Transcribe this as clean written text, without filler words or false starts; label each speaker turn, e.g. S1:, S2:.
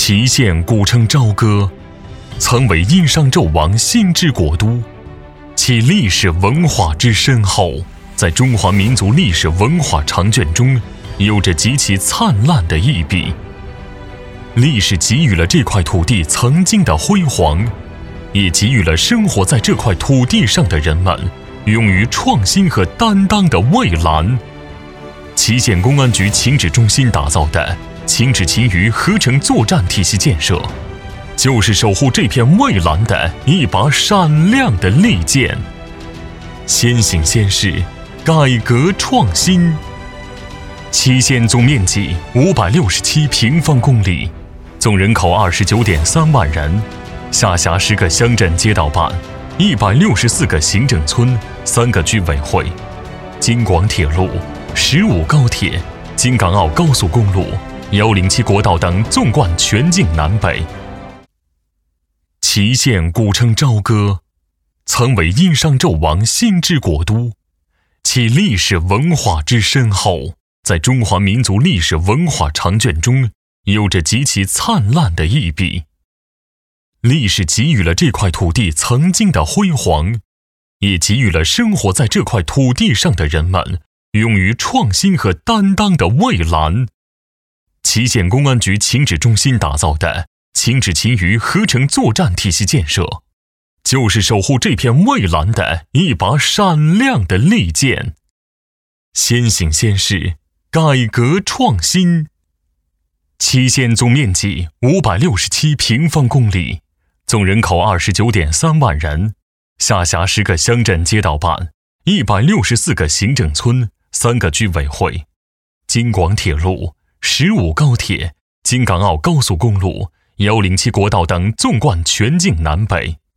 S1: 祁县古称朝歌，曾为殷商纣王心之国都，其历史文化之深厚，在中华民族历史文化长卷中有着极其灿烂的一笔。历史给予了这块土地曾经的辉煌，也给予了生活在这块土地上的人们勇于创新和担当的蔚蓝。祁县公安局情治中心打造的情治勤于合成作战体系建设，就是守护这片蔚蓝的一把闪亮的利剑。先行先试，改革创新。祁县总面积567平方公里，总人口29.3万人，下辖10个乡镇街道办，164个行政村，3个居委会，京广铁路、15高铁、京港澳高速公路、107国道等纵贯全境南北。祁县古称朝歌，曾为殷商纣王心之国都，其历史文化之深厚，在中华民族历史文化长卷中有着极其灿烂的一笔。历史给予了这块土地曾经的辉煌，也给予了生活在这块土地上的人们勇于创新和担当的蔚蓝。祁县公安局情治中心打造的情治勤于合成作战体系建设，就是守护这片蔚蓝的一把闪亮的利剑。先行先试，改革创新。祁县总面积567平方公里，总人口29.3万人，下辖10个乡镇街道办，164个行政村，3个居委会，京广铁路、15高铁、京港澳高速公路、107国道等纵贯全境南北。